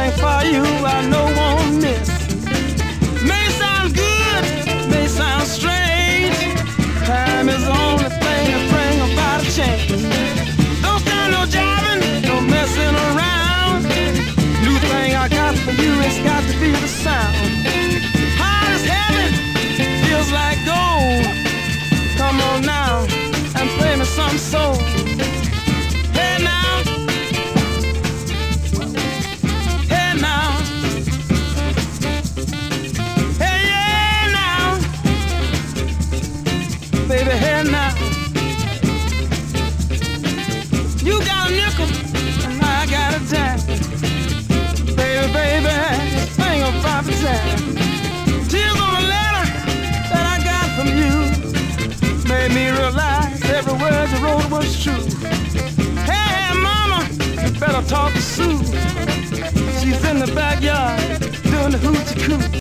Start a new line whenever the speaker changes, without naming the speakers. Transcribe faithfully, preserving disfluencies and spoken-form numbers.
thing for you I know won't miss. May sound good, may sound strange. Time is the only thing that bring about a change. Don't stand no jiving, no messing around. New thing I got for you, it's got to be the sound. Hard as heaven, feels like gold. Come on now and play me some soul. Hey now, hey now, hey yeah now, baby, hey now. You got a nickel and I got a dime. Baby, baby, this thing about the time. Tears on a letter that I got from you made me realize every word you wrote was true. Hey, mama, you better talk to Sue. She's in the backyard doing the hoochie coo.